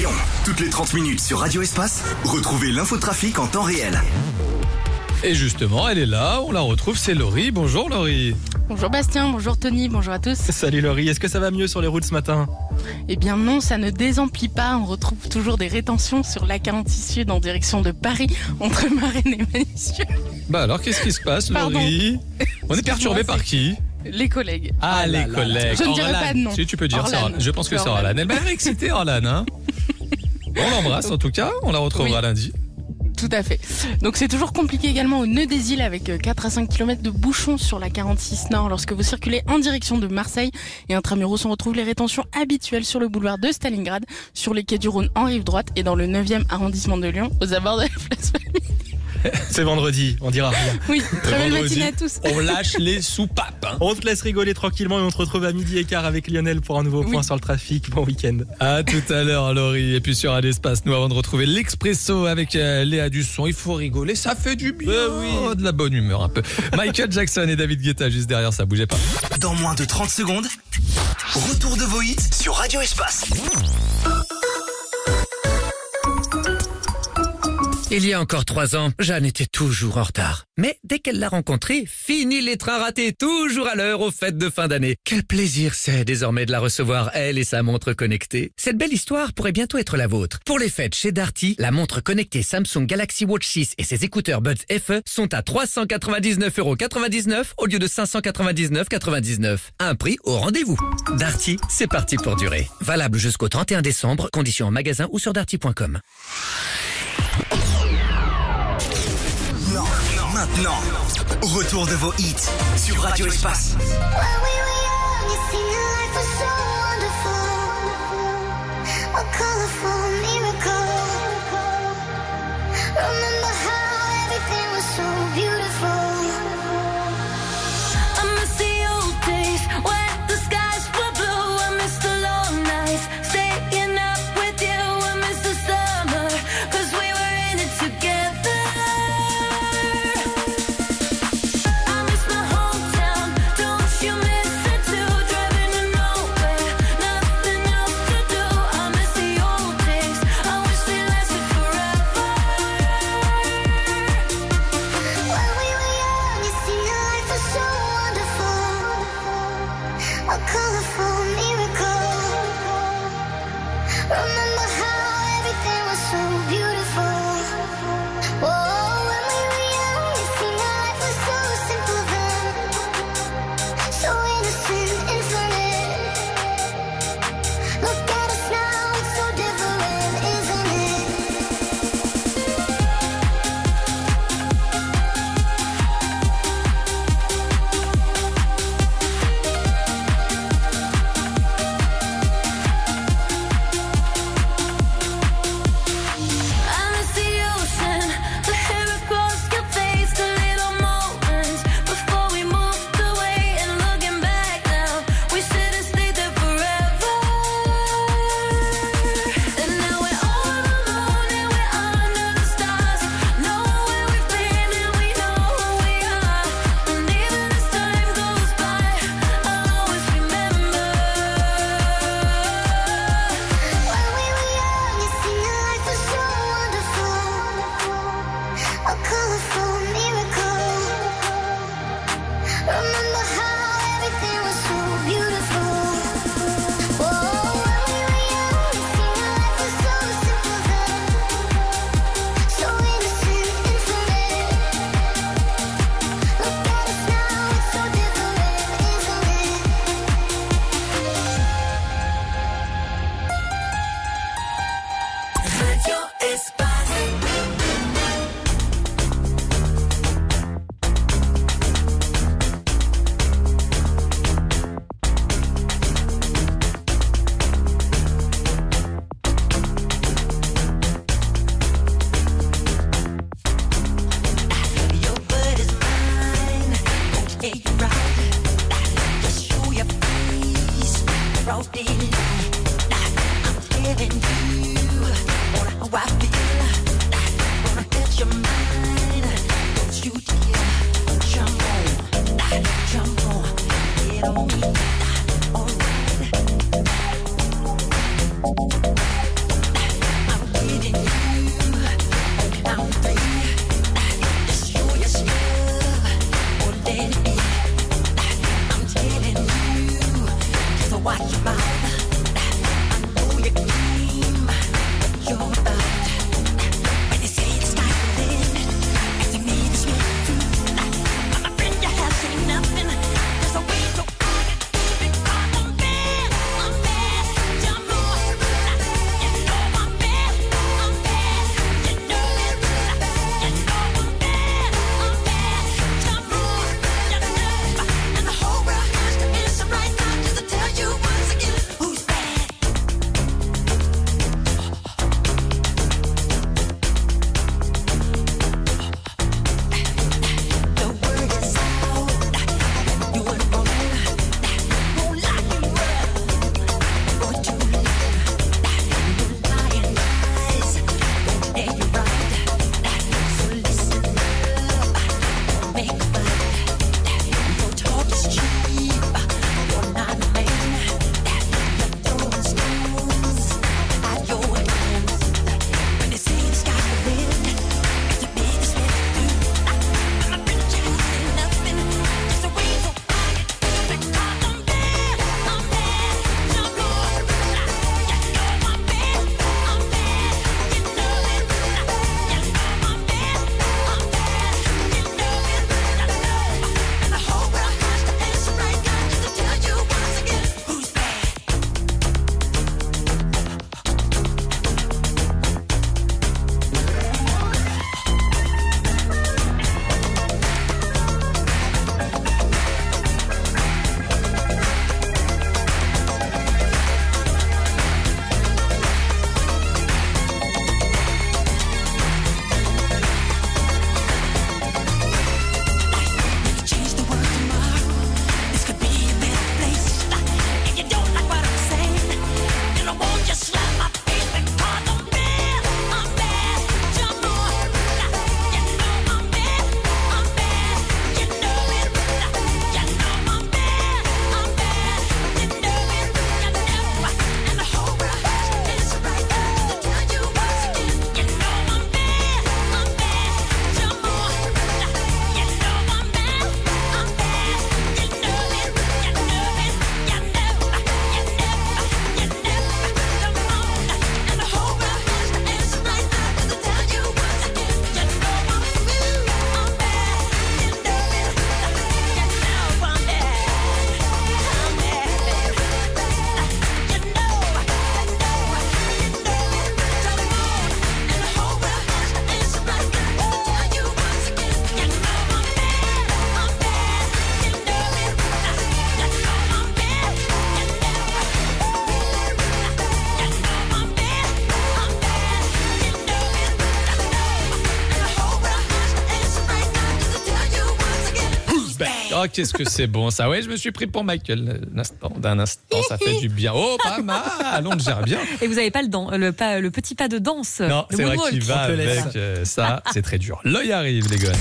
Lyon, toutes les 30 minutes sur Radio Espace, retrouvez l'infotrafic en temps réel. Et justement, elle est là, on la retrouve, c'est Laurie. Bonjour Laurie. Bonjour Bastien, bonjour Tony, bonjour à tous. Salut Laurie, est-ce que ça va mieux sur les routes ce matin ? Eh bien non, ça ne désemplit pas, on retrouve toujours des rétentions sur l'A46 Sud en direction de Paris, entre Marennes et Manissieux. Bah alors, qu'est-ce qui se passe Laurie ? On est perturbé par qui ? Les collègues. Ah, les collègues. Je ne dirai pas de nom. Si tu peux dire Orlane. ça, je pense que c'est Orlane. Elle m'a excité Orlane, hein. On l'embrasse en tout cas, on la retrouvera lundi. Tout à fait. Donc c'est toujours compliqué également au nœud des îles avec 4 à 5 km de bouchons sur la 46 Nord lorsque vous circulez en direction de Marseille. Et intramuros, on retrouve les rétentions habituelles sur le boulevard de Stalingrad, sur les quais du Rhône en rive droite et dans le 9e arrondissement de Lyon, aux abords de la place Famille. C'est vendredi, on dira rien. Oui, très belle Vendredi, matinée à tous. On lâche les soupapes. Hein. On te laisse rigoler tranquillement et on te retrouve à 12h15 avec Lionel pour un nouveau point sur le trafic. Bon week-end. À tout à l'heure Laurie. Et puis sur Adespace, nous avant de retrouver l'Expresso avec Léa Dusson. Il faut rigoler, ça fait du bien. Oui. De la bonne humeur un peu. Michael Jackson et David Guetta juste derrière, ça bougeait pas. Dans moins de 30 secondes, retour de vos hits sur Radio Espace. Il y a encore 3 ans, Jeanne était toujours en retard. Mais dès qu'elle l'a rencontré, fini les trains ratés, toujours à l'heure aux fêtes de fin d'année. Quel plaisir c'est désormais de la recevoir, elle et sa montre connectée. Cette belle histoire pourrait bientôt être la vôtre. Pour les fêtes chez Darty, la montre connectée Samsung Galaxy Watch 6 et ses écouteurs Buds FE sont à 399,99€ au lieu de 599,99€. Un prix au rendez-vous. Darty, c'est parti pour durer. Valable jusqu'au 31 décembre, conditions en magasin ou sur darty.com. Maintenant, retour de vos hits sur Radio Espace. Oh, qu'est-ce que c'est bon ça. Ouais, je me suis pris pour Michael d'un instant, ça fait du bien. Oh, pas mal, on le gère bien. Et vous n'avez pas le petit pas de danse. Non, c'est vrai qu'il va avec ça, c'est très dur. L'œil arrive, les gars.